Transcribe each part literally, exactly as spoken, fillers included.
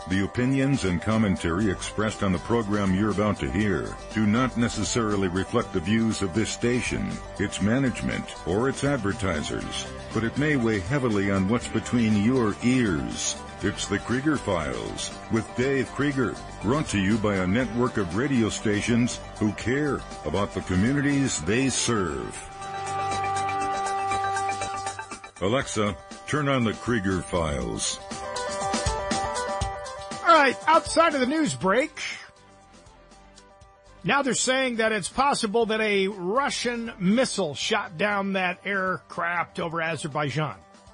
The opinions and commentary expressed on the program you're about to hear do not necessarily reflect the views of this station, its management, or its advertisers, but it may weigh heavily on what's between your ears. It's the Krieger Files with Dave Krieger, brought to you by a network of radio stations who care about the communities they serve. Alexa, turn on the Krieger Files. All right, outside of the news break, now they're saying that it's possible that a Russian missile shot down that aircraft over Azerbaijan.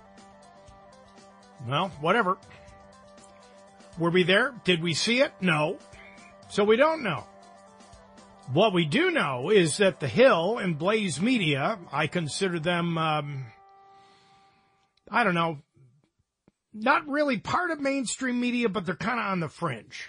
Well, whatever. Were we there? Did we see it? No. So we don't know. What we do know is that The Hill and Blaze Media, I consider them, um, I don't know, not really part of mainstream media, but they're kind of on the fringe.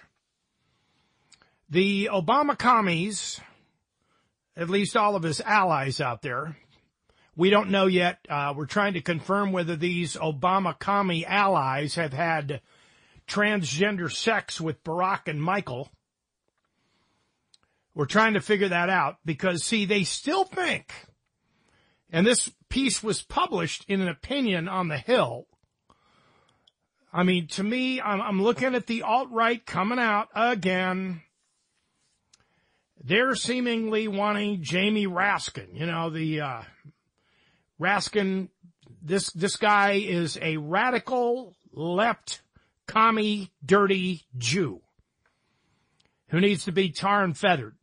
The Obama commies, at least all of his allies out there, we don't know yet. Uh, we're trying to confirm whether these Obama commie allies have had transgender sex with Barack and Michael. We're trying to figure that out because, see, they still think, and this piece was published in an opinion on The Hill. I mean, to me, I'm, I'm looking at the alt-right coming out again. They're seemingly wanting Jamie Raskin. You know, the uh, Raskin, this this guy is a radical left commie, dirty Jew who needs to be tar and feathered.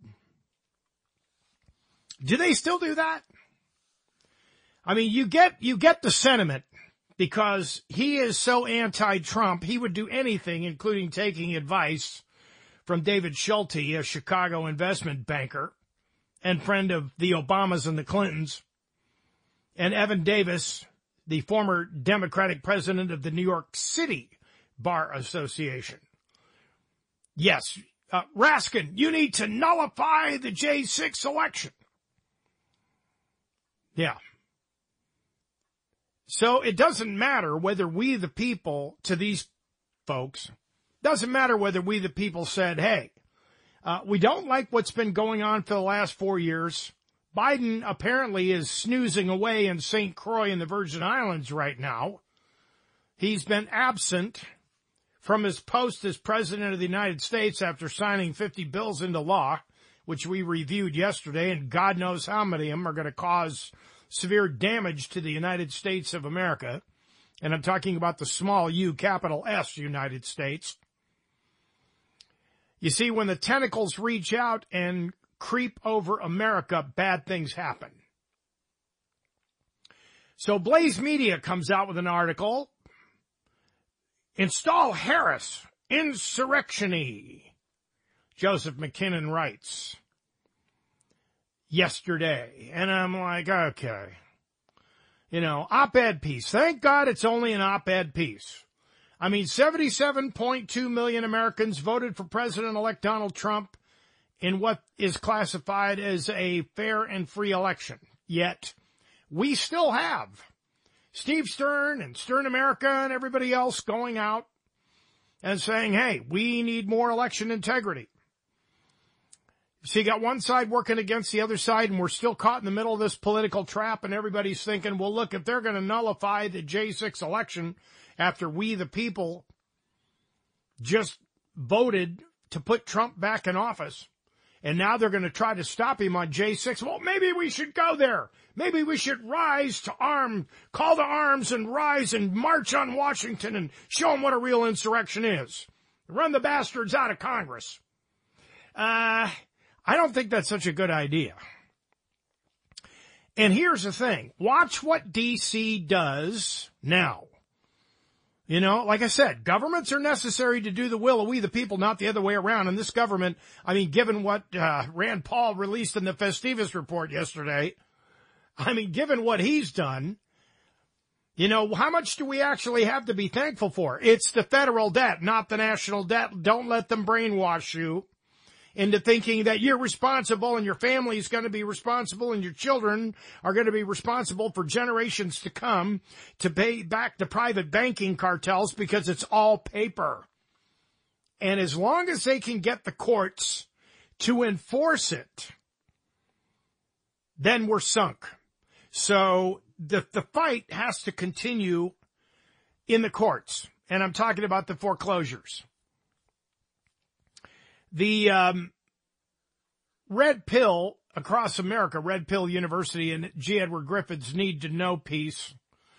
Do they still do that? I mean, you get you get the sentiment because he is so anti-Trump, he would do anything, including taking advice from David Schulte, a Chicago investment banker and friend of the Obamas and the Clintons, and Evan Davis, the former Democratic president of the New York City Bar Association. Yes, uh, Raskin, you need to nullify the J six election. Yeah. So it doesn't matter whether we the people, to these folks, doesn't matter whether we the people said, hey, uh, we don't like what's been going on for the last four years. Biden apparently is snoozing away in Saint Croix in the Virgin Islands right now. He's been absent from his post as president of the United States after signing fifty bills into law, which we reviewed yesterday, and God knows how many of them are going to cause severe damage to the United States of America. And I'm talking about the small U, capital S, United States. You see, when the tentacles reach out and creep over America, bad things happen. So Blaze Media comes out with an article, Install Harris, Insurrection-y, Joseph McKinnon writes yesterday. And I'm like, okay. You know, op-ed piece. Thank God it's only an op-ed piece. I mean, seventy-seven point two million Americans voted for President-elect Donald Trump in what is classified as a fair and free election. Yet, we still have Steve Stern and Stern America and everybody else going out and saying, hey, we need more election integrity. So you got one side working against the other side, and we're still caught in the middle of this political trap, and everybody's thinking, well, look, if they're going to nullify the J six election after we, the people, just voted to put Trump back in office, and now they're going to try to stop him on J six, well, maybe we should go there. Maybe we should rise to arm, call to arms and rise and march on Washington and show them what a real insurrection is. Run the bastards out of Congress. Uh... I don't think that's such a good idea. And here's the thing. Watch what D C does now. You know, like I said, governments are necessary to do the will of we the people, not the other way around. And this government, I mean, given what uh, Rand Paul released in the Festivus report yesterday, I mean, given what he's done, you know, how much do we actually have to be thankful for? It's the federal debt, not the national debt. Don't let them brainwash you into thinking that you're responsible and your family is going to be responsible and your children are going to be responsible for generations to come to pay back the private banking cartels because it's all paper. And as long as they can get the courts to enforce it, then we're sunk. So the the fight has to continue in the courts. And I'm talking about the foreclosures. The um, Red Pill across America, Red Pill University and G. Edward Griffith's Need to Know piece,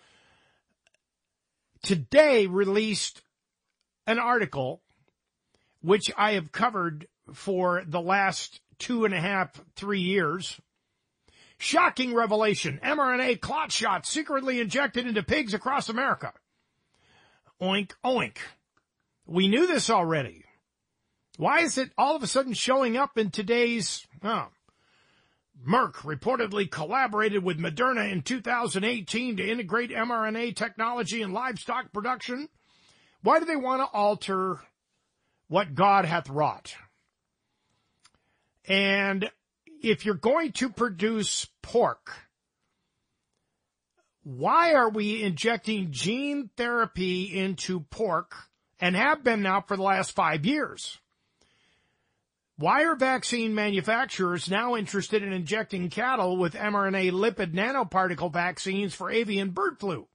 today released an article which I have covered for the last two and a half, three years. Shocking revelation. mRNA clot shot secretly injected into pigs across America. Oink, oink. We knew this already. Why is it all of a sudden showing up in today's... Oh, Merck reportedly collaborated with Moderna in two thousand eighteen to integrate mRNA technology in livestock production. Why do they want to alter what God hath wrought? And if you're going to produce pork, why are we injecting gene therapy into pork and have been now for the last five years? Why are vaccine manufacturers now interested in injecting cattle with mRNA lipid nanoparticle vaccines for avian bird flu?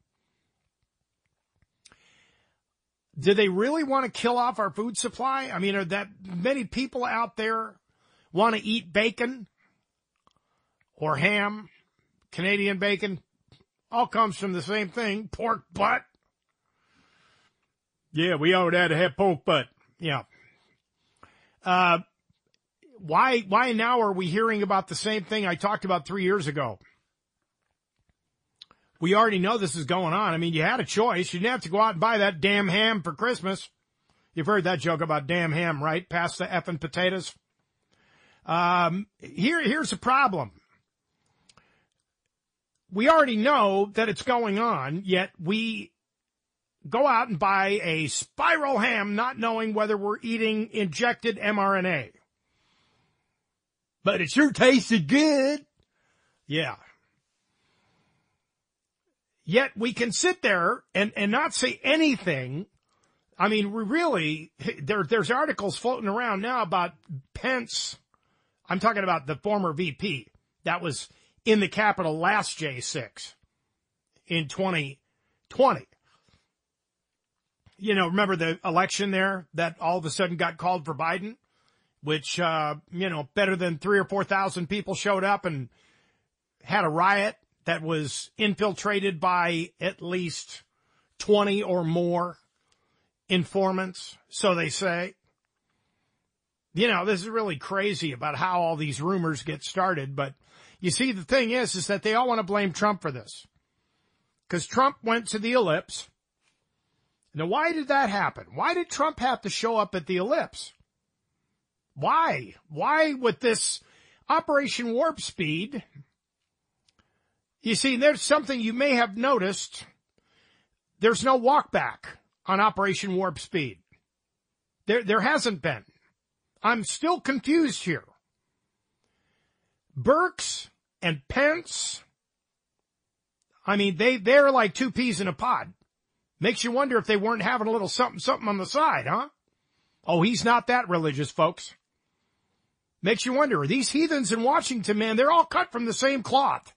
Do they really want to kill off our food supply? I mean, are that many people out there want to eat bacon or ham, Canadian bacon? All comes from the same thing, pork butt. Yeah, we already had to have pork butt. Yeah. Uh, why, why now are we hearing about the same thing I talked about three years ago? We already know this is going on. I mean, you had a choice. You didn't have to go out and buy that damn ham for Christmas. You've heard that joke about damn ham, right? Past the effing potatoes. Um, here, here's the problem. We already know that it's going on, yet we go out and buy a spiral ham not knowing whether we're eating injected mRNA. But it sure tasted good. Yeah. Yet we can sit there and, and not say anything. I mean, we really, there, there's articles floating around now about Pence. I'm talking about the former V P that was in the Capitol last J six in twenty twenty. You know, remember the election there that all of a sudden got called for Biden, which, uh, you know, better than three or four thousand people showed up and had a riot that was infiltrated by at least twenty or more informants, so they say. You know, this is really crazy about how all these rumors get started, but you see, the thing is, is that they all want to blame Trump for this. Because Trump went to the ellipse. Now, why did that happen? Why did Trump have to show up at the ellipse? Why? Why with this Operation Warp Speed? You see, there's something you may have noticed. There's no walk back on Operation Warp Speed. There, there hasn't been. I'm still confused here. Birx and Pence, I mean, they, they're like two peas in a pod. Makes you wonder if they weren't having a little something, something on the side, huh? Oh, he's not that religious, folks. Makes you wonder, are these heathens in Washington, man, they're all cut from the same cloth.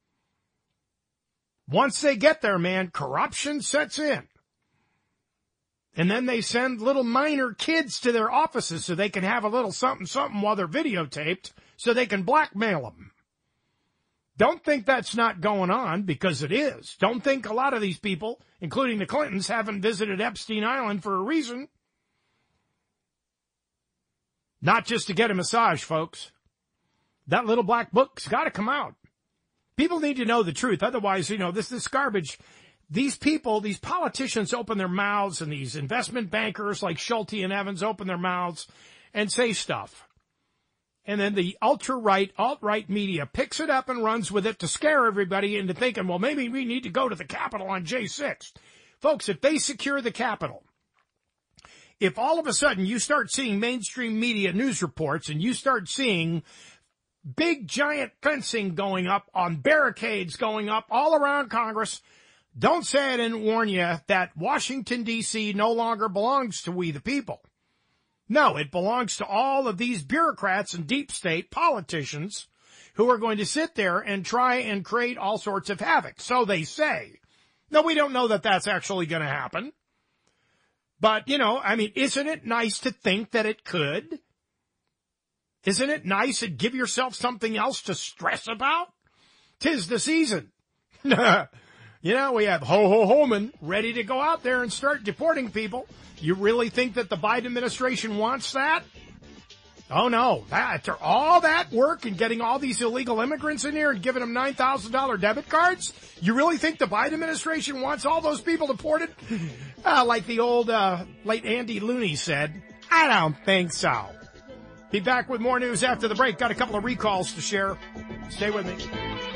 Once they get there, man, corruption sets in. And then they send little minor kids to their offices so they can have a little something, something while they're videotaped so they can blackmail them. Don't think that's not going on, because it is. Don't think a lot of these people, including the Clintons, haven't visited Epstein Island for a reason. Not just to get a massage, folks. That little black book's got to come out. People need to know the truth. Otherwise, you know, this, this garbage, these people, these politicians open their mouths, and these investment bankers like Schulte and Evans open their mouths and say stuff. And then the ultra-right, alt-right media picks it up and runs with it to scare everybody into thinking, well, maybe we need to go to the Capitol on J six. Folks, if they secure the Capitol, if all of a sudden you start seeing mainstream media news reports and you start seeing big giant fencing going up on barricades going up all around Congress, don't say I didn't warn you that Washington, D C no longer belongs to we the people. No, it belongs to all of these bureaucrats and deep state politicians who are going to sit there and try and create all sorts of havoc. So they say. No, we don't know that that's actually going to happen. But, you know, I mean, isn't it nice to think that it could? Isn't it nice to give yourself something else to stress about? 'Tis the season. You know, we have Ho-Ho-Homan ready to go out there and start deporting people. You really think that the Biden administration wants that? Oh, no. After all that work and getting all these illegal immigrants in here and giving them nine thousand dollars debit cards, you really think the Biden administration wants all those people deported? Uh, like the old uh, late Andy Looney said, I don't think so. Be back with more news after the break. Got a couple of recalls to share. Stay with me.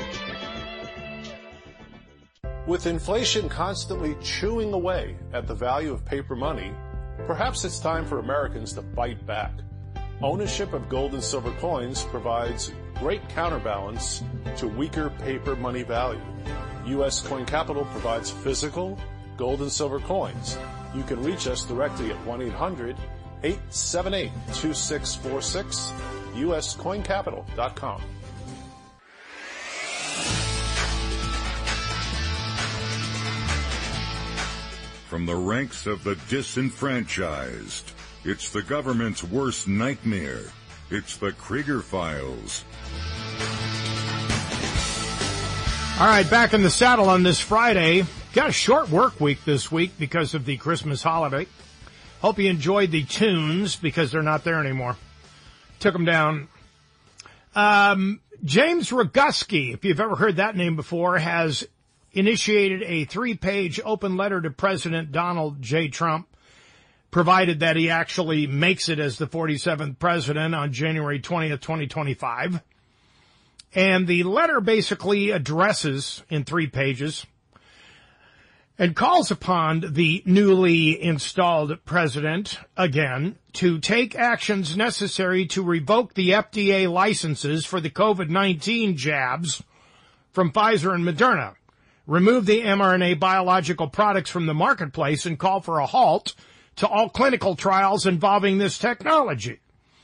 With inflation constantly chewing away at the value of paper money, perhaps it's time for Americans to bite back. Ownership of gold and silver coins provides great counterbalance to weaker paper money value. U S Coin Capital provides physical gold and silver coins. You can reach us directly at one eight hundred eight seven eight two six four six, U S coin capital dot com. From the ranks of the disenfranchised, it's the government's worst nightmare. It's the Krieger Files. All right, back in the saddle on this Friday. Got a short work week this week because of the Christmas holiday. Hope you enjoyed the tunes because they're not there anymore. Took them down. Um, James Roguski, if you've ever heard that name before, has initiated a three-page open letter to President Donald J. Trump, provided that he actually makes it as the forty-seventh president on January twentieth, twenty twenty-five. And the letter basically addresses, in three pages, and calls upon the newly installed president, again, to take actions necessary to revoke the F D A licenses for the COVID nineteen jabs from Pfizer and Moderna, remove the mRNA biological products from the marketplace, and call for a halt to all clinical trials involving this technology.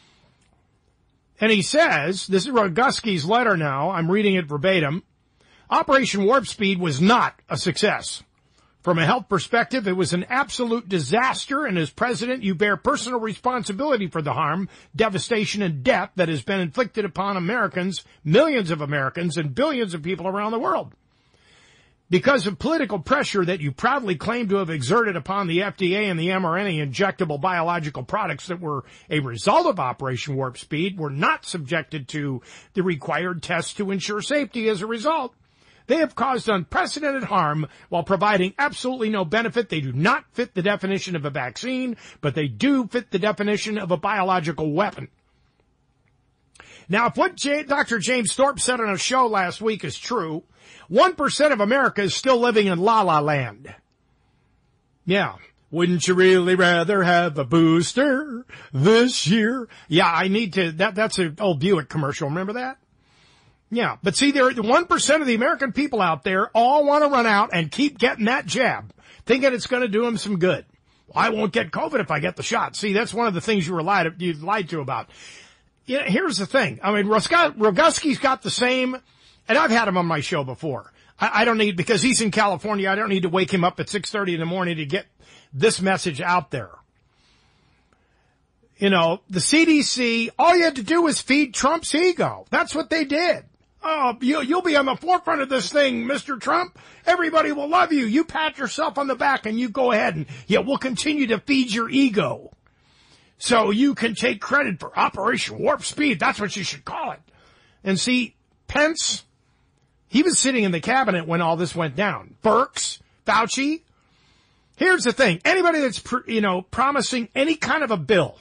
And he says, this is Roguski's letter now, I'm reading it verbatim, Operation Warp Speed was not a success. From a health perspective, it was an absolute disaster, and as president, you bear personal responsibility for the harm, devastation, and death that has been inflicted upon Americans, millions of Americans, and billions of people around the world. Because of political pressure that you proudly claim to have exerted upon the F D A and the mRNA injectable biological products that were a result of Operation Warp Speed were not subjected to the required tests to ensure safety as a result, they have caused unprecedented harm while providing absolutely no benefit. They do not fit the definition of a vaccine, but they do fit the definition of a biological weapon. Now, if what J- Doctor James Thorpe said on a show last week is true, one percent of America is still living in la-la land. Yeah. Wouldn't you really rather have a booster this year? Yeah, I need to, that, that's an old Buick commercial. Remember that? Yeah. But see, there, one percent of the American people out there all want to run out and keep getting that jab, thinking it's going to do them some good. Well, I won't get COVID if I get the shot. See, that's one of the things you were lied, you lied to about. You know, here's the thing. I mean, Roguski's got the same, and I've had him on my show before. I, I don't need, because he's in California, I don't need to wake him up at six thirty in the morning to get this message out there. You know, the C D C, all you had to do was feed Trump's ego. That's what they did. Oh, you, you'll be on the forefront of this thing, Mister Trump. Everybody will love you. You pat yourself on the back and you go ahead and, yeah, we'll continue to feed your ego. So you can take credit for Operation Warp Speed. That's what you should call it. And see, Pence, he was sitting in the cabinet when all this went down. Birx, Fauci. Here's the thing. Anybody that's, you know, promising any kind of a bill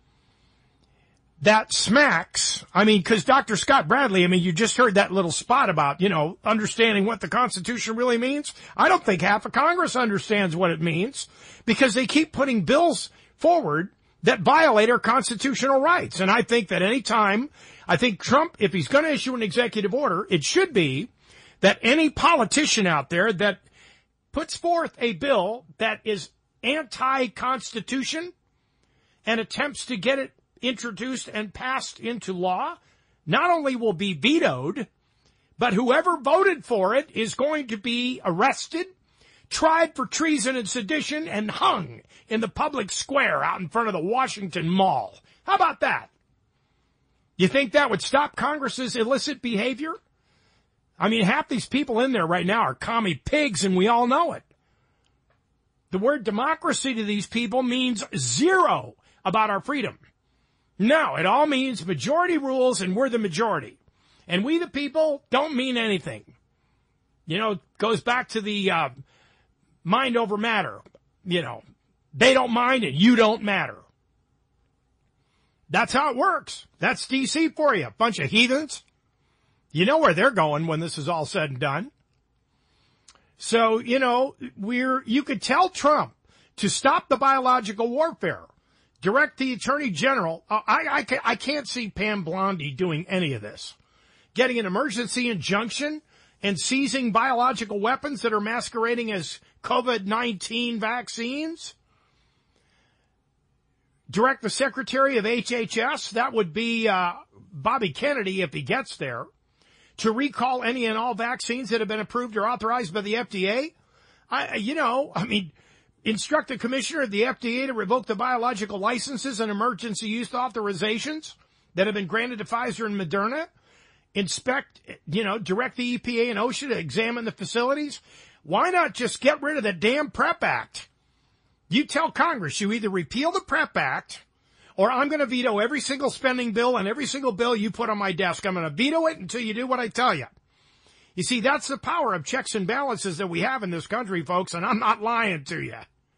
that smacks, I mean, because Doctor Scott Bradley, I mean, you just heard that little spot about, you know, understanding what the Constitution really means. I don't think half of Congress understands what it means because they keep putting bills forward that violate our constitutional rights. And I think that any time, I think Trump, if he's going to issue an executive order, it should be that any politician out there that puts forth a bill that is anti-constitution and attempts to get it introduced and passed into law not only will be vetoed, but whoever voted for it is going to be arrested, tried for treason and sedition, and hung in the public square out in front of the Washington Mall. How about that? You think that would stop Congress's illicit behavior? I mean, half these people in there right now are commie pigs, and we all know it. The word democracy to these people means zero about our freedom. No, it all means majority rules, and we're the majority. And we, the people, don't mean anything. You know, it goes back to the uh, mind over matter. You know, they don't mind and you don't matter. That's how it works. That's D C for you. Bunch of heathens. You know where they're going when this is all said and done. So, you know, we're, you could tell Trump to stop the biological warfare. Direct the Attorney General. Uh, I, I, I can't see Pam Bondi doing any of this. Getting an emergency injunction and seizing biological weapons that are masquerading as COVID nineteen vaccines. Direct the Secretary of H H S, that would be uh, Bobby Kennedy if he gets there, to recall any and all vaccines that have been approved or authorized by the F D A. I, you know, I mean, instruct the commissioner of the F D A to revoke the biological licenses and emergency use authorizations that have been granted to Pfizer and Moderna. Inspect, you know, direct the E P A and OSHA to examine the facilities. Why not just get rid of the damn PrEP Act? You tell Congress you either repeal the PrEP Act or I'm going to veto every single spending bill and every single bill you put on my desk. I'm going to veto it until you do what I tell you. You see, that's the power of checks and balances that we have in this country, folks, and I'm not lying to you.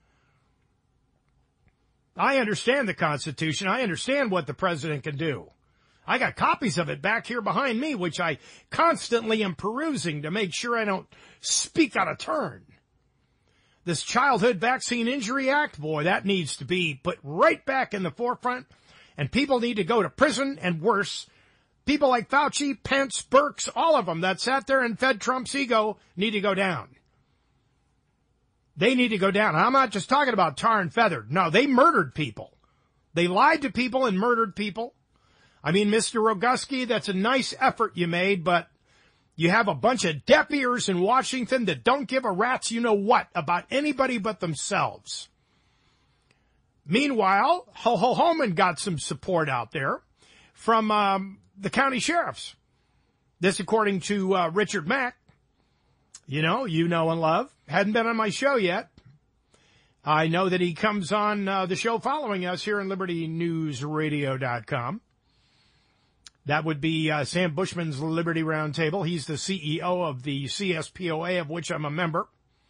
I understand the Constitution. I understand what the president can do. I got copies of it back here behind me, which I constantly am perusing to make sure I don't speak out of turn. This Childhood Vaccine Injury Act, boy, that needs to be put right back in the forefront, and people need to go to prison, and worse, people like Fauci, Pence, Birx, all of them that sat there and fed Trump's ego need to go down. They need to go down. I'm not just talking about tar and feathered. No, they murdered people. They lied to people and murdered people. I mean, Mister Roguski, that's a nice effort you made, but you have a bunch of deaf ears in Washington that don't give a rat's you-know-what about anybody but themselves. Meanwhile, Ho Ho Homan got some support out there from um, the county sheriffs. This according to uh, Richard Mack. You know, you know and love. Hadn't been on my show yet. I know that he comes on uh, the show following us here on Liberty News Radio dot com. That would be uh, Sam Bushman's Liberty Roundtable. He's the C E O of the C S P O A, of which I'm a member.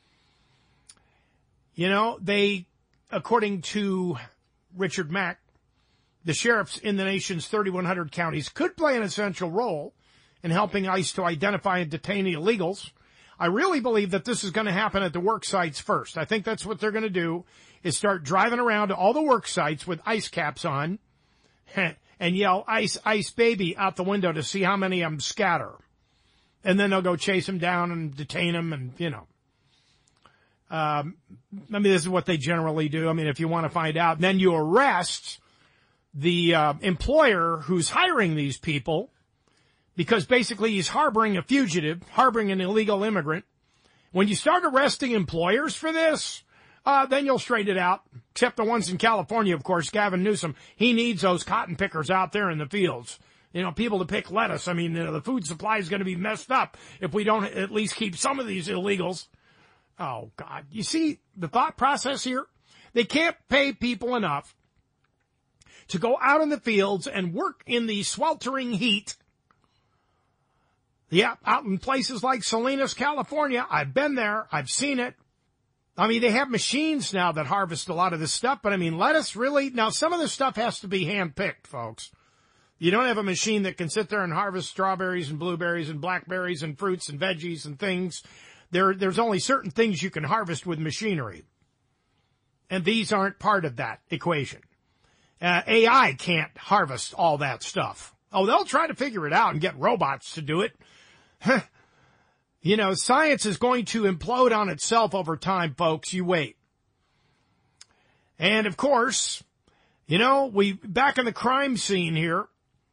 You know, they, according to Richard Mack, the sheriffs in the nation's thirty-one hundred counties could play an essential role in helping ICE to identify and detain illegals. I really believe that this is going to happen at the work sites first. I think that's what they're going to do, is start driving around to all the work sites with ICE caps on and yell, "Ice, ice, baby," out the window to see how many of them scatter. And then they'll go chase them down and detain them and, you know. Um, I mean, this is what they generally do. I mean, if you want to find out, then you arrest the uh, employer who's hiring these people, because basically he's harboring a fugitive, harboring an illegal immigrant. When you start arresting employers for this, uh, then you'll straighten it out. Except the ones in California, of course, Gavin Newsom. He needs those cotton pickers out there in the fields. You know, people to pick lettuce. I mean, you know, the food supply is going to be messed up if we don't at least keep some of these illegals. Oh, God. You see the thought process here? They can't pay people enough to go out in the fields and work in the sweltering heat. Yeah, out in places like Salinas, California. I've been there. I've seen it. I mean, they have machines now that harvest a lot of this stuff, but I mean, lettuce really, now some of this stuff has to be hand-picked, folks. You don't have a machine that can sit there and harvest strawberries and blueberries and blackberries and fruits and veggies and things. There, there's only certain things you can harvest with machinery. And these aren't part of that equation. Uh, A I can't harvest all that stuff. Oh, they'll try to figure it out and get robots to do it. You know, science is going to implode on itself over time, folks. You wait. And, of course, You know, we back in the crime scene here,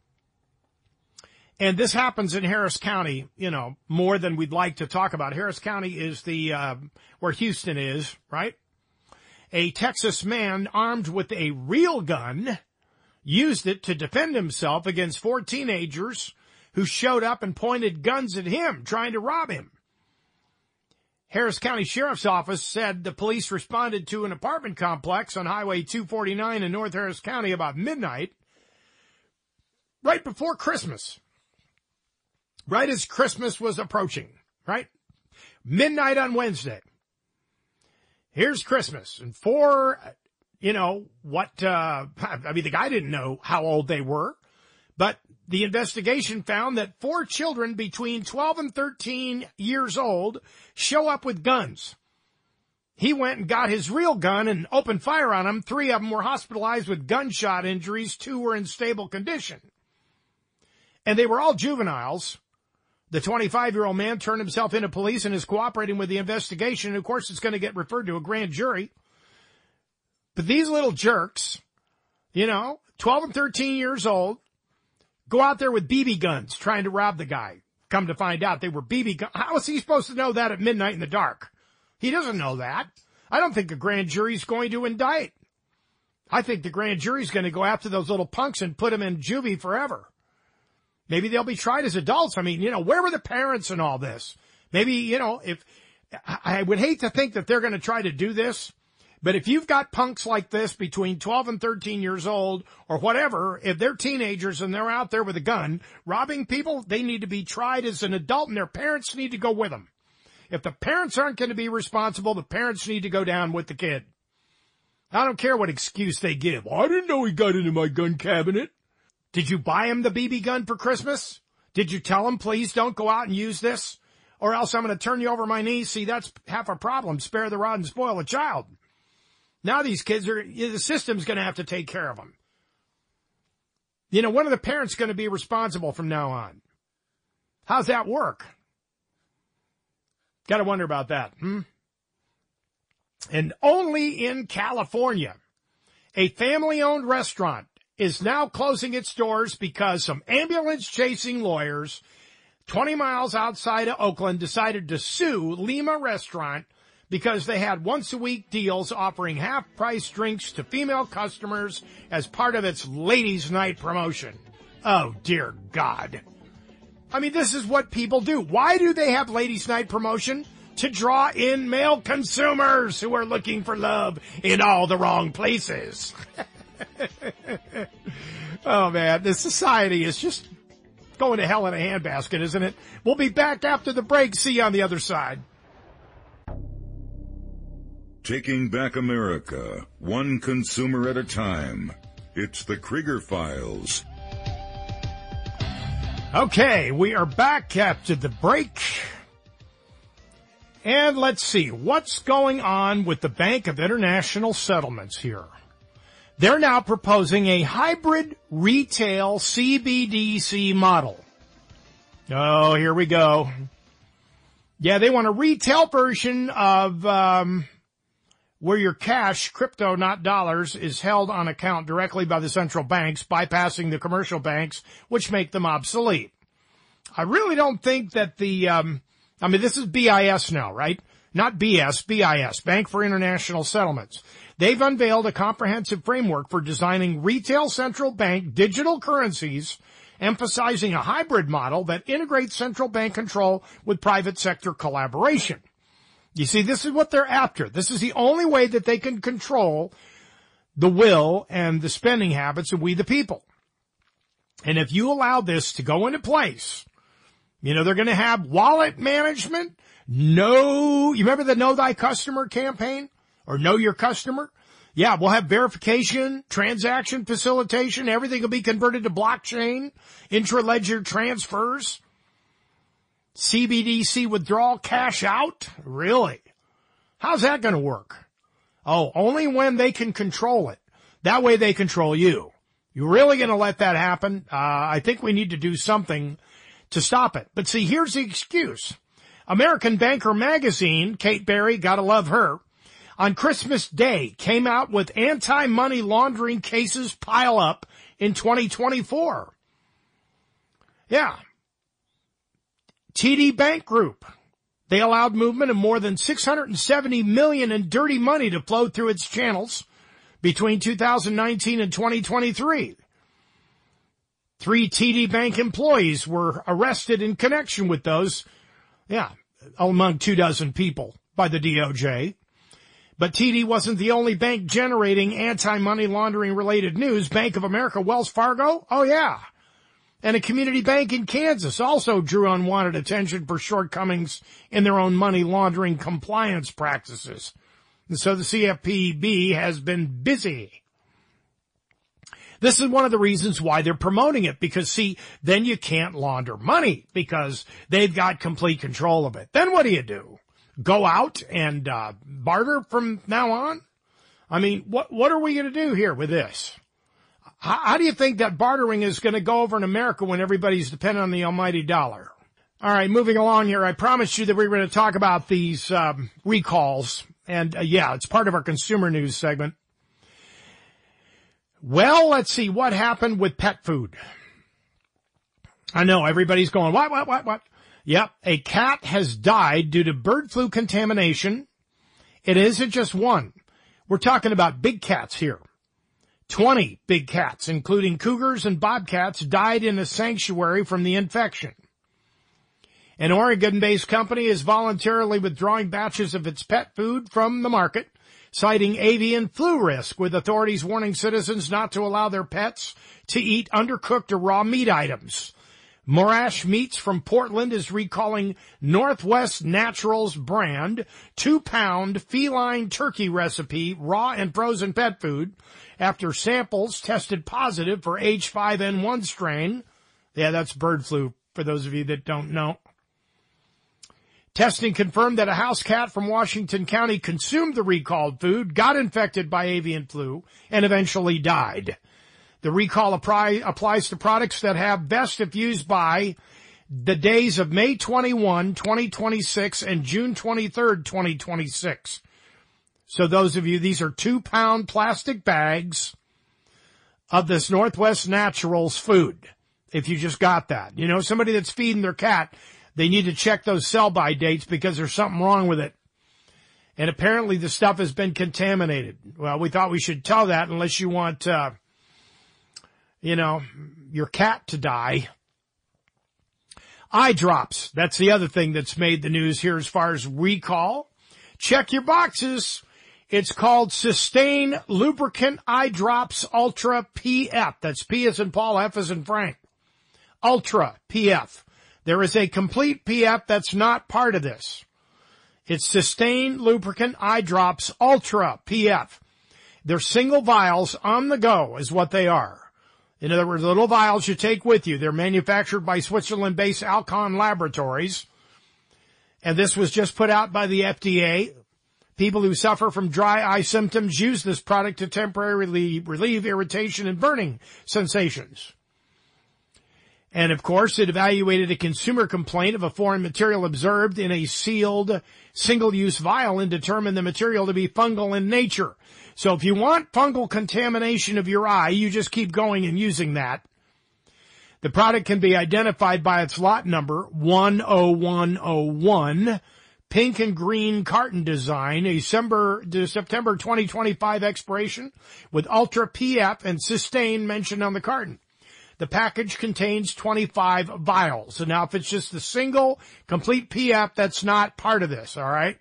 and this happens in Harris County, you know, more than we'd like to talk about. Harris County is the, uh, where Houston is, right? A Texas man armed with a real gun used it to defend himself against four teenagers who showed up and pointed guns at him, trying to rob him. Harris County Sheriff's Office said the police responded to an apartment complex on Highway two forty-nine in North Harris County about midnight, right before Christmas. Right as Christmas was approaching, right? Midnight on Wednesday. Here's Christmas. And four, you know, what, uh, I mean, the guy didn't know how old they were, but the investigation found that four children between twelve and thirteen years old show up with guns. He went and got his real gun and opened fire on them. Three of them were hospitalized with gunshot injuries. Two were in stable condition. And they were all juveniles. The twenty-five-year-old man turned himself into police and is cooperating with the investigation. And, of course, it's going to get referred to a grand jury. But these little jerks, you know, twelve and thirteen years old, go out there with B B guns trying to rob the guy. Come to find out they were B B guns. How is he supposed to know that at midnight in the dark? He doesn't know that. I don't think the grand jury's going to indict. I think the grand jury's going to go after those little punks and put them in juvie forever. Maybe they'll be tried as adults. I mean, you know, where were the parents in all this? Maybe, you know, if I would hate to think that they're going to try to do this. But if you've got punks like this between twelve and thirteen years old or whatever, if they're teenagers and they're out there with a gun robbing people, they need to be tried as an adult and their parents need to go with them. If the parents aren't going to be responsible, the parents need to go down with the kid. I don't care what excuse they give. I didn't know he got into my gun cabinet. Did you buy him the B B gun for Christmas? Did you tell him, please don't go out and use this? Or else I'm going to turn you over my knees. See, that's half a problem. Spare the rod and spoil the child. Now these kids are, the system's going to have to take care of them. You know, when are the parents going to be responsible from now on? How's that work? Got to wonder about that. Hmm? And only in California, a family-owned restaurant is now closing its doors because some ambulance-chasing lawyers twenty miles outside of Oakland decided to sue Lima Restaurant because they had once-a-week deals offering half-price drinks to female customers as part of its Ladies' Night promotion. Oh, dear God. I mean, this is what people do. Why do they have Ladies' Night promotion? To draw in male consumers who are looking for love in all the wrong places. Oh, man, this society is just going to hell in a handbasket, isn't it? We'll be back after the break. See you on the other side. Taking back America, one consumer at a time. It's the Krieger Files. Okay, we are back after the break. And let's see, what's going on with the Bank of International Settlements here? They're now proposing a hybrid retail C B D C model. Oh, here we go. Yeah, they want a retail version of um where your cash, crypto, not dollars, is held on account directly by the central banks, bypassing the commercial banks, which make them obsolete. I really don't think that the, um, I mean, this is B I S now, right? Not B S, B I S, Bank for International Settlements. They've unveiled a comprehensive framework for designing retail central bank digital currencies, emphasizing a hybrid model that integrates central bank control with private sector collaboration. You see, this is what they're after. This is the only way that they can control the will and the spending habits of we the people. And if you allow this to go into place, you know, they're going to have wallet management. No, you remember the Know Thy Customer campaign or Know Your Customer? Yeah, we'll have verification, transaction facilitation. Everything will be converted to blockchain, intra-ledger transfers. C B D C withdrawal, cash out? Really? How's that going to work? Oh, only when they can control it. That way they control you. You really going to let that happen? Uh, I think we need to do something to stop it. But see, here's the excuse. American Banker magazine, Kate Berry, gotta love her, on Christmas Day came out with anti-money laundering cases pile up in twenty twenty-four. Yeah. T D Bank Group. They allowed movement of more than six hundred seventy million dollars in dirty money to flow through its channels between two thousand nineteen and twenty twenty-three. Three T D Bank employees were arrested in connection with those, yeah, among two dozen people by the D O J. But T D wasn't the only bank generating anti-money laundering related news. Bank of America, Wells Fargo, oh yeah. And a community bank in Kansas also drew unwanted attention for shortcomings in their own money laundering compliance practices. And so the C F P B has been busy. This is one of the reasons why they're promoting it, because, see, then you can't launder money because they've got complete control of it. Then what do you do? Go out and uh barter from now on? I mean, what what are we going to do here with this? How, how do you think that bartering is going to go over in America when everybody's dependent on the almighty dollar? All right, moving along here. I promised you that we were going to talk about these um, recalls. And, uh, yeah, it's part of our consumer news segment. Well, let's see what happened with pet food. I know everybody's going, what, what, what, what? Yep, a cat has died due to bird flu contamination. It isn't just one. We're talking about big cats here. twenty big cats, including cougars and bobcats, died in a sanctuary from the infection. An Oregon-based company is voluntarily withdrawing batches of its pet food from the market, citing avian flu risk, with authorities warning citizens not to allow their pets to eat undercooked or raw meat items. Morash Meats from Portland is recalling Northwest Naturals brand two-pound feline turkey recipe raw and frozen pet food after samples tested positive for H five N one strain. Yeah, that's bird flu, for those of you that don't know. Testing confirmed that a house cat from Washington County consumed the recalled food, got infected by avian flu, and eventually died. The recall apply, applies to products that have best if used by the days of May twenty-first, twenty twenty-six and June twenty-third, twenty twenty-six. So those of you, these are two-pound plastic bags of this Northwest Naturals food, if you just got that. You know, somebody that's feeding their cat, they need to check those sell-by dates because there's something wrong with it. And apparently the stuff has been contaminated. Well, we thought we should tell that unless you want, uh, you know, your cat to die. Eye drops. That's the other thing that's made the news here as far as recall. Check your boxes. It's called Sustain Lubricant Eye Drops Ultra P F. That's P as in Paul, F as in Frank. Ultra P F. There is a complete P F that's not part of this. It's Sustain Lubricant Eye Drops Ultra P F. They're single vials on the go is what they are. In other words, little vials you take with you. They're manufactured by Switzerland-based Alcon Laboratories. And this was just put out by the F D A. People who suffer from dry eye symptoms use this product to temporarily relieve irritation and burning sensations. And, of course, it evaluated a consumer complaint of a foreign material observed in a sealed single-use vial and determined the material to be fungal in nature. So if you want fungal contamination of your eye, you just keep going and using that. The product can be identified by its lot number, one oh one oh one, pink and green carton design, a December, September twenty twenty-five expiration, with Ultra P F and Sustain mentioned on the carton. The package contains twenty-five vials. So now if it's just the single complete P F, that's not part of this, all right?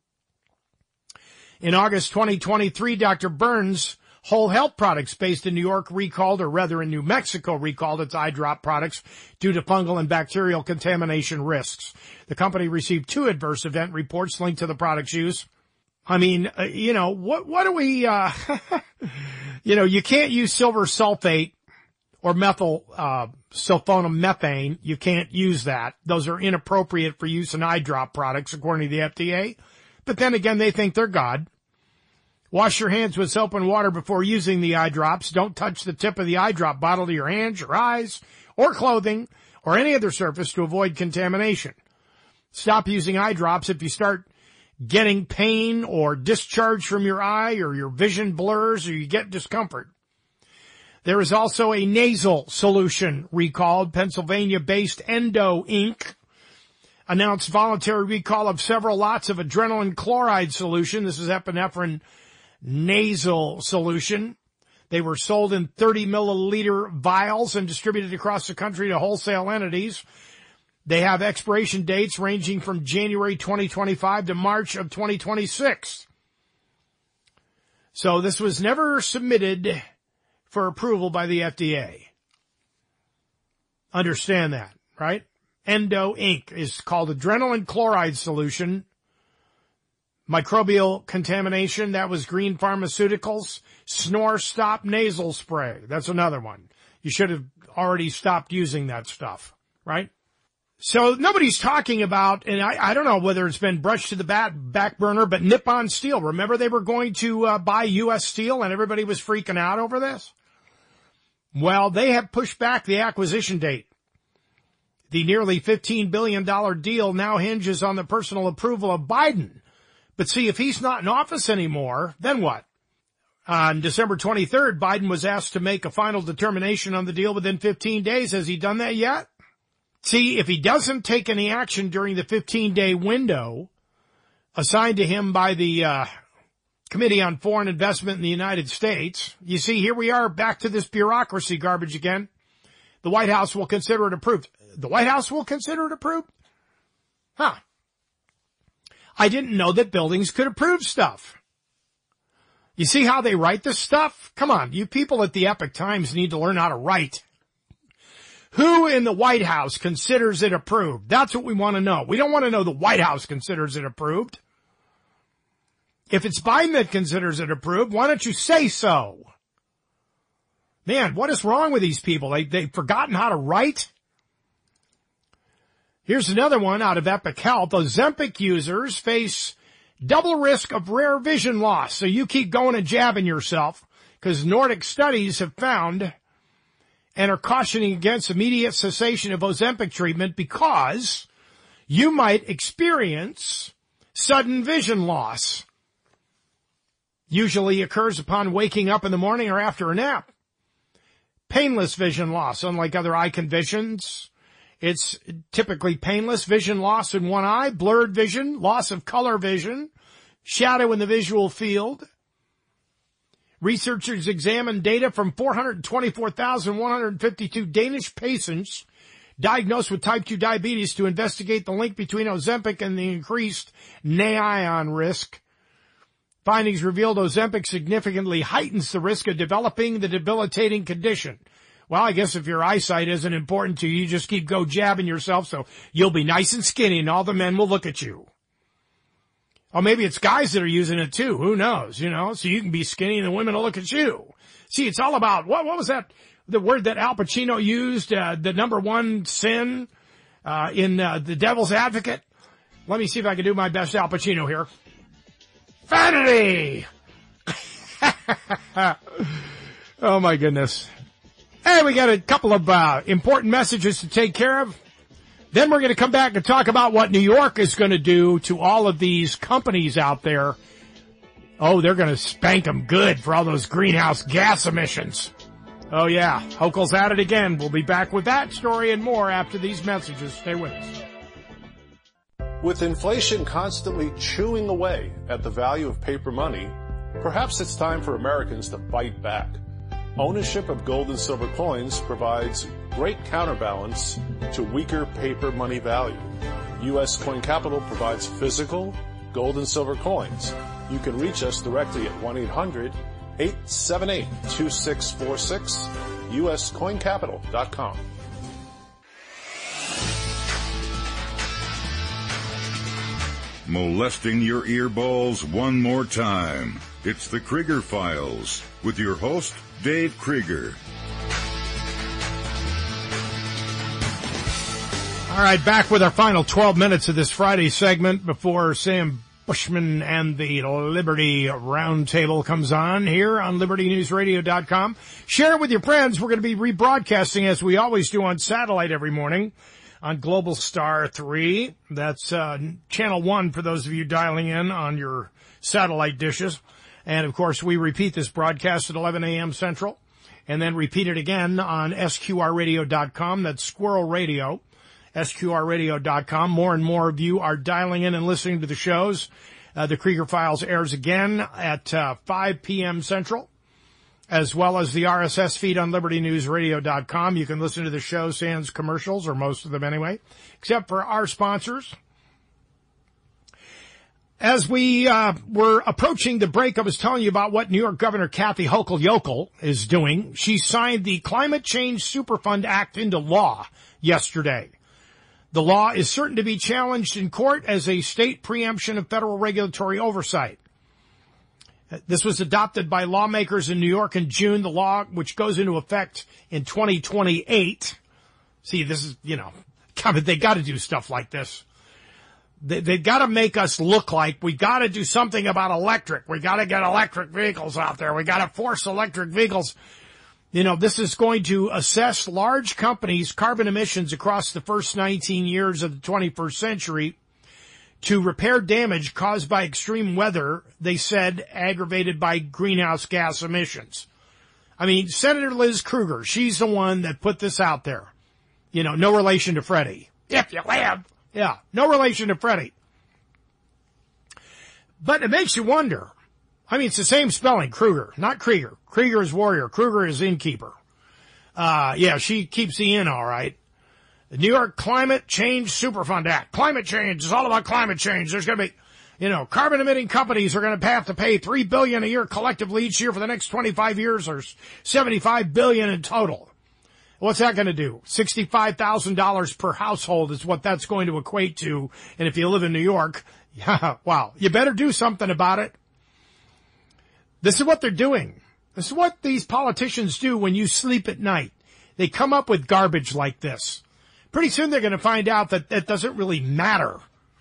In August twenty twenty-three, Doctor Burns Whole Health Products based in New York recalled, or rather in New Mexico recalled its eye drop products due to fungal and bacterial contamination risks. The company received two adverse event reports linked to the product's use. I mean, uh, you know, what, what do we, uh, you know, you can't use silver sulfate or methyl, uh, sulfonamethane. You can't use that. Those are inappropriate for use in eye drop products, according to the F D A. But then again, they think they're God. Wash your hands with soap and water before using the eye drops. Don't touch the tip of the eye drop bottle to your hands, your eyes, or clothing, or any other surface to avoid contamination. Stop using eye drops if you start getting pain or discharge from your eye, or your vision blurs, or you get discomfort. There is also a nasal solution recalled. Pennsylvania-based Endo Incorporated announced voluntary recall of several lots of adrenaline chloride solution. This is epinephrine nasal solution. They were sold in thirty milliliter vials and distributed across the country to wholesale entities. They have expiration dates ranging from January twenty twenty-five to March of twenty twenty-six. So this was never submitted for approval by the F D A. Understand that, right? Endo Incorporated is called adrenaline chloride solution. Microbial contamination, that was Green Pharmaceuticals. Snore Stop nasal spray, that's another one. You should have already stopped using that stuff, right? So nobody's talking about, and I, I don't know whether it's been brushed to the back, back burner, but Nippon Steel, remember they were going to uh, buy U S Steel and everybody was freaking out over this? Well, they have pushed back the acquisition date. The nearly fifteen billion dollars deal now hinges on the personal approval of Biden. But see, if he's not in office anymore, then what? On December twenty-third, Biden was asked to make a final determination on the deal within fifteen days. Has he done that yet? See, if he doesn't take any action during the fifteen-day window assigned to him by the uh Committee on Foreign Investment in the United States, you see, here we are back to this bureaucracy garbage again. The White House will consider it approved. The White House will consider it approved? Huh. I didn't know that buildings could approve stuff. You see how they write this stuff? Come on, you people at the Epoch Times need to learn how to write. Who in the White House considers it approved? That's what we want to know. We don't want to know the White House considers it approved. If it's Biden that considers it approved, why don't you say so? Man, what is wrong with these people? They, they've forgotten how to write? Here's another one out of Epic Health. Ozempic users face double risk of rare vision loss. So you keep going and jabbing yourself, because Nordic studies have found and are cautioning against immediate cessation of Ozempic treatment because you might experience sudden vision loss. Usually occurs upon waking up in the morning or after a nap. Painless vision loss, unlike other eye conditions. It's typically painless vision loss in one eye, blurred vision, loss of color vision, shadow in the visual field. Researchers examined data from four hundred twenty-four thousand one hundred fifty-two Danish patients diagnosed with type two diabetes to investigate the link between Ozempic and the increased N A I O N risk. Findings revealed Ozempic significantly heightens the risk of developing the debilitating condition. Well, I guess if your eyesight isn't important to you, you just keep go jabbing yourself so you'll be nice and skinny and all the men will look at you. Or maybe it's guys that are using it too. Who knows, you know, so you can be skinny and the women will look at you. See, it's all about, what, what was that, the word that Al Pacino used, uh, the number one sin, uh, in, uh, The Devil's Advocate? Let me see if I can do my best Al Pacino here. Vanity! Oh my goodness. Hey, we got a couple of, uh, important messages to take care of. Then we're going to come back and talk about what New York is going to do to all of these companies out there. Oh, they're going to spank them good for all those greenhouse gas emissions. Oh, yeah. Hochul's at it again. We'll be back with that story and more after these messages. Stay with us. With inflation constantly chewing away at the value of paper money, perhaps it's time for Americans to bite back. Ownership of gold and silver coins provides great counterbalance to weaker paper money value. U S Coin Capital provides physical gold and silver coins. You can reach us directly at one eight hundred eight seven eight two six four six, U S coin capital dot com. Molesting your earballs one more time. It's the Krieger Files with your host, Dave Krieger. All right, back with our final twelve minutes of this Friday segment before Sam Bushman and the Liberty Roundtable comes on here on liberty news radio dot com. Share it with your friends. We're going to be rebroadcasting, as we always do, on satellite every morning on Global Star three. That's uh, channel one for those of you dialing in on your satellite dishes. And, of course, we repeat this broadcast at eleven a.m. Central, and then repeat it again on S Q R radio dot com. That's Squirrel Radio, S Q R radio dot com. More and more of you are dialing in and listening to the shows. Uh, the Krieger Files airs again at uh, five p.m. Central, as well as the R S S feed on Liberty News Radio dot com. You can listen to the show sans commercials, or most of them anyway, except for our sponsors. As we uh, were approaching the break, I was telling you about what New York Governor Kathy Hochul Yokel is doing. She signed the Climate Change Superfund Act into law yesterday. The law is certain to be challenged in court as a state preemption of federal regulatory oversight. This was adopted by lawmakers in New York in June. The law, which goes into effect in twenty twenty-eight. See, this is, you know, they got to do stuff like this. They, they've got to make us look like we got to do something about electric. We got to get electric vehicles out there. We got to force electric vehicles. You know, this is going to assess large companies' carbon emissions across the first nineteen years of the twenty-first century to repair damage caused by extreme weather, they said, aggravated by greenhouse gas emissions. I mean, Senator Liz Krueger, she's the one that put this out there. You know, no relation to Freddie. If you live. Yeah, no relation to Freddie. But it makes you wonder. I mean, it's the same spelling, Krueger, not Krieger. Krieger is warrior. Krueger is innkeeper. Uh, yeah, she keeps the inn all right. The New York Climate Change Superfund Act. Climate change is all about climate change. There's going to be, you know, carbon emitting companies are going to have to pay three billion dollars a year collectively each year for the next twenty-five years, or seventy-five billion dollars in total. What's that going to do? sixty-five thousand dollars per household is what that's going to equate to. And if you live in New York, yeah, wow, you better do something about it. This is what they're doing. This is what these politicians do when you sleep at night. They come up with garbage like this. Pretty soon they're going to find out that that doesn't really matter.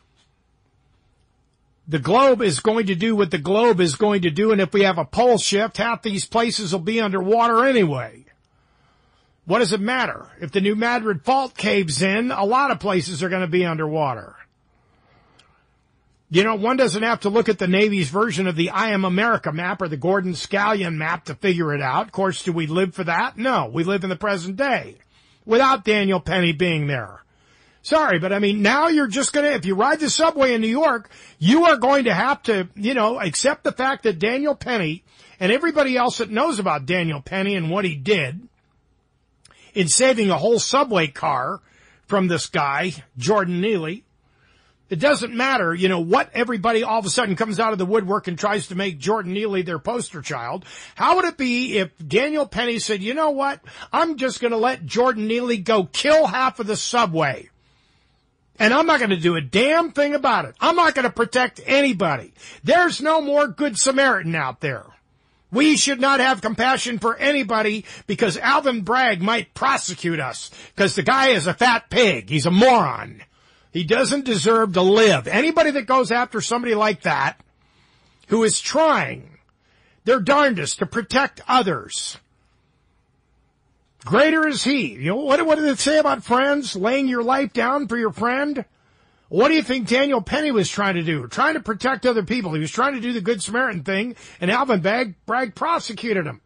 The globe is going to do what the globe is going to do, and if we have a pole shift, half these places will be underwater anyway. What does it matter? If the New Madrid Fault caves in, a lot of places are going to be underwater. You know, one doesn't have to look at the Navy's version of the I Am America map or the Gordon Scallion map to figure it out. Of course, do we live for that? No, we live in the present day without Daniel Penny being there. Sorry, but I mean, now you're just going to, if you ride the subway in New York, you are going to have to, you know, accept the fact that Daniel Penny and everybody else that knows about Daniel Penny and what he did in saving a whole subway car from this guy, Jordan Neely. It doesn't matter, you know, what everybody all of a sudden comes out of the woodwork and tries to make Jordan Neely their poster child. How would it be if Daniel Penny said, you know what, I'm just going to let Jordan Neely go kill half of the subway. And I'm not going to do a damn thing about it. I'm not going to protect anybody. There's no more Good Samaritan out there. We should not have compassion for anybody because Alvin Bragg might prosecute us because the guy is a fat pig. He's a moron. He doesn't deserve to live. Anybody that goes after somebody like that who is trying their darndest to protect others, greater is he. You know, what, what did it say about friends? Laying your life down for your friend? What do you think Daniel Penny was trying to do? Trying to protect other people. He was trying to do the Good Samaritan thing, and Alvin Bragg, Bragg prosecuted him.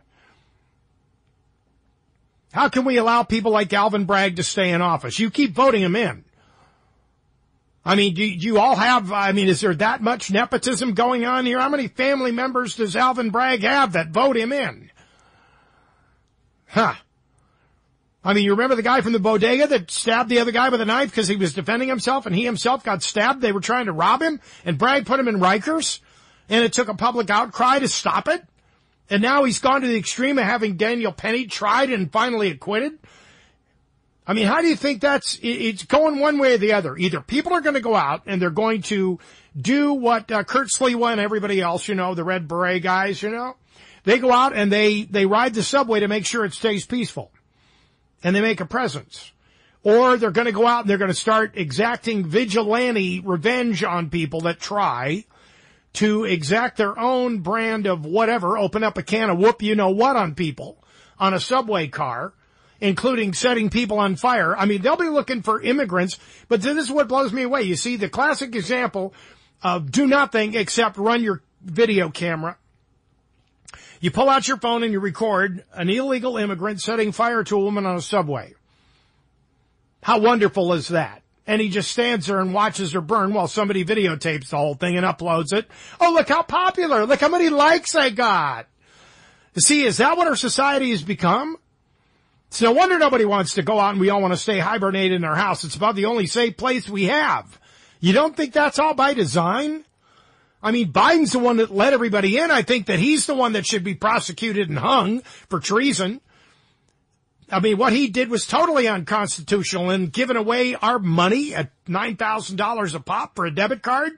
How can we allow people like Alvin Bragg to stay in office? You keep voting him in. I mean, do, do you all have, I mean, is there that much nepotism going on here? How many family members does Alvin Bragg have that vote him in? Huh. I mean, you remember the guy from the bodega that stabbed the other guy with a knife because he was defending himself and he himself got stabbed? They were trying to rob him and Bragg put him in Rikers and it took a public outcry to stop it. And now he's gone to the extreme of having Daniel Penny tried and finally acquitted. I mean, how do you think that's, it's going one way or the other. Either people are going to go out and they're going to do what uh, Kurt Sliwa and everybody else, you know, the Red Beret guys, you know, they go out and they, they ride the subway to make sure it stays peaceful. And they make a presence. Or they're going to go out and they're going to start exacting vigilante revenge on people that try to exact their own brand of whatever, open up a can of whoop you know what on people on a subway car including setting people on fire. I mean, they'll be looking for immigrants, but this is what blows me away. You see, the classic example of do nothing except run your video camera. You pull out your phone and you record an illegal immigrant setting fire to a woman on a subway. How wonderful is that? And he just stands there and watches her burn while somebody videotapes the whole thing and uploads it. Oh, look how popular. Look how many likes I got. See, is that what our society has become? It's no wonder nobody wants to go out and we all want to stay hibernated in our house. It's about the only safe place we have. You don't think that's all by design? I mean, Biden's the one that let everybody in. I think that he's the one that should be prosecuted and hung for treason. I mean, what he did was totally unconstitutional, and giving away our money at nine thousand dollars a pop for a debit card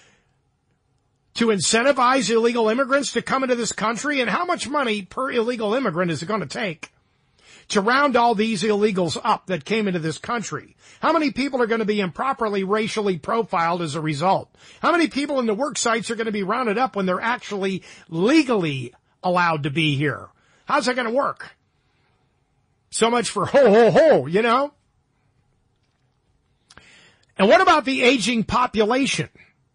to incentivize illegal immigrants to come into this country. And how much money per illegal immigrant is it going to take to round all these illegals up that came into this country? How many people are going to be improperly racially profiled as a result? How many people in the work sites are going to be rounded up when they're actually legally allowed to be here? How's that going to work? So much for ho, ho, ho, you know? And what about the aging population?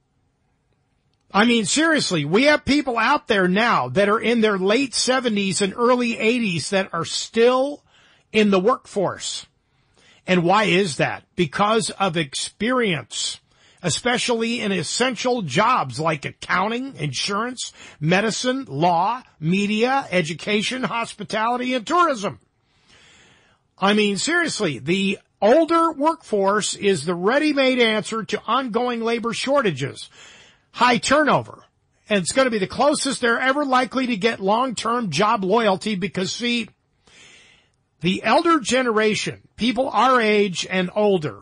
I mean, seriously, we have people out there now that are in their late seventies and early eighties that are still in the workforce. And why is that? Because of experience, especially in essential jobs like accounting, insurance, medicine, law, media, education, hospitality, and tourism. I mean, seriously, the older workforce is the ready-made answer to ongoing labor shortages, high turnover, and it's going to be the closest they're ever likely to get long-term job loyalty because, see, the elder generation, people our age and older,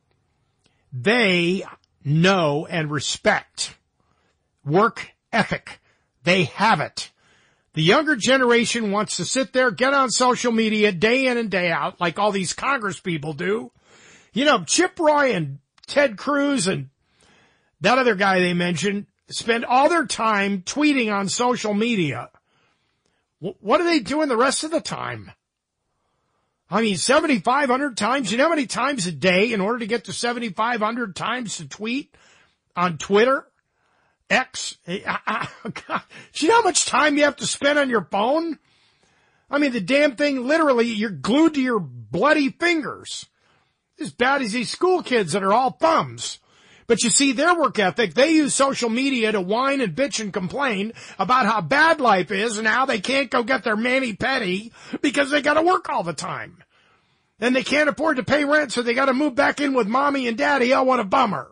they know and respect work ethic. They have it. The younger generation wants to sit there, get on social media day in and day out, like all these Congress people do. You know, Chip Roy and Ted Cruz and that other guy they mentioned spend all their time tweeting on social media. What are they doing the rest of the time? I mean, seventy-five hundred times. You know how many times a day in order to get to seventy-five hundred times to tweet on Twitter? X. Do you know how much time you have to spend on your phone? I mean, the damn thing, literally, you're glued to your bloody fingers. As bad as these school kids that are all thumbs. But you see, their work ethic, they use social media to whine and bitch and complain about how bad life is and how they can't go get their mani-pedi because they got to work all the time. And they can't afford to pay rent, so they got to move back in with mommy and daddy. Oh, what a bummer.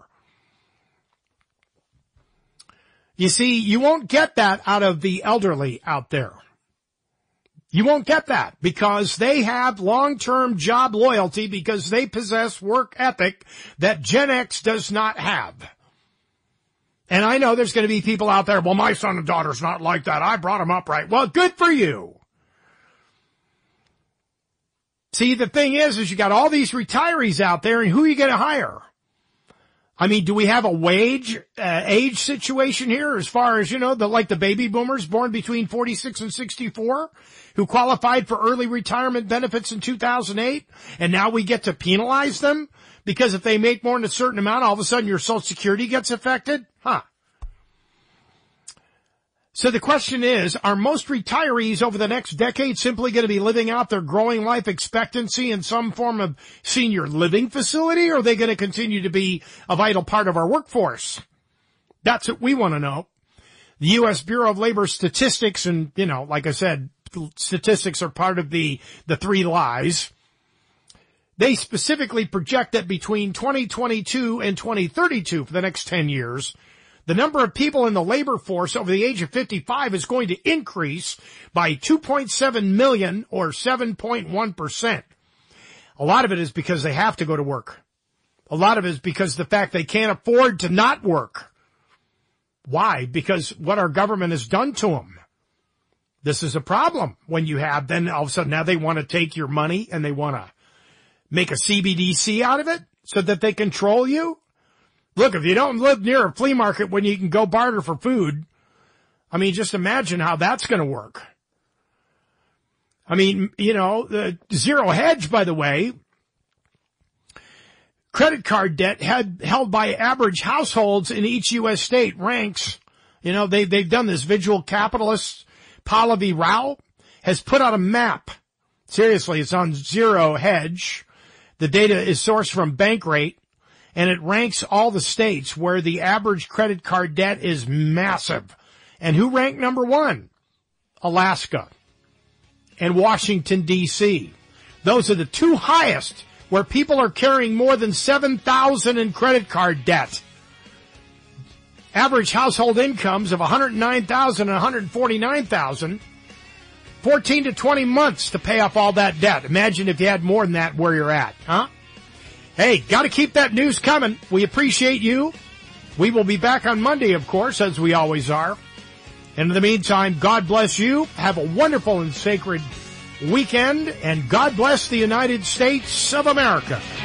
You see, you won't get that out of the elderly out there. You won't get that because they have long-term job loyalty because they possess work ethic that Gen X does not have. And I know there's going to be people out there, well, my son and daughter's not like that. I brought them up right. Well, good for you. See, the thing is, is you got all these retirees out there, and who are you going to hire? I mean, do we have a wage, uh, age situation here as far as, you know, the, like the baby boomers born between forty-six and sixty-four who qualified for early retirement benefits in two thousand eight, and now we get to penalize them because if they make more than a certain amount, all of a sudden your Social Security gets affected? Huh. So the question is, are most retirees over the next decade simply going to be living out their growing life expectancy in some form of senior living facility, or are they going to continue to be a vital part of our workforce? That's what we want to know. The U S Bureau of Labor Statistics, and, you know, like I said, statistics are part of the, the three lies. They specifically project that between twenty twenty-two and twenty thirty-two, for the next ten years, the number of people in the labor force over the age of fifty-five is going to increase by two point seven million or seven point one percent. A lot of it is because they have to go to work. A lot of it is because the fact they can't afford to not work. Why? Because what our government has done to them. This is a problem when you have, then all of a sudden now they want to take your money and they want to make a C B D C out of it so that they control you. Look, if you don't live near a flea market when you can go barter for food, I mean, just imagine how that's going to work. I mean, you know, the Zero Hedge, by the way, credit card debt had, held by average households in each U S state ranks. You know, they, they've done this. Visual Capitalists, Pallavi Rao has put out a map. Seriously, it's on Zero Hedge. The data is sourced from Bankrate, and it ranks all the states where the average credit card debt is massive. And who ranked number one? Alaska and Washington, D C Those are the two highest where people are carrying more than seven thousand dollars in credit card debt. Average household incomes of one hundred nine thousand dollars and one hundred forty-nine thousand dollars. fourteen to twenty months to pay off all that debt. Imagine if you had more than that where you're at, huh? Hey, got to keep that news coming. We appreciate you. We will be back on Monday, of course, as we always are. And in the meantime, God bless you. Have a wonderful and sacred weekend, and God bless the United States of America.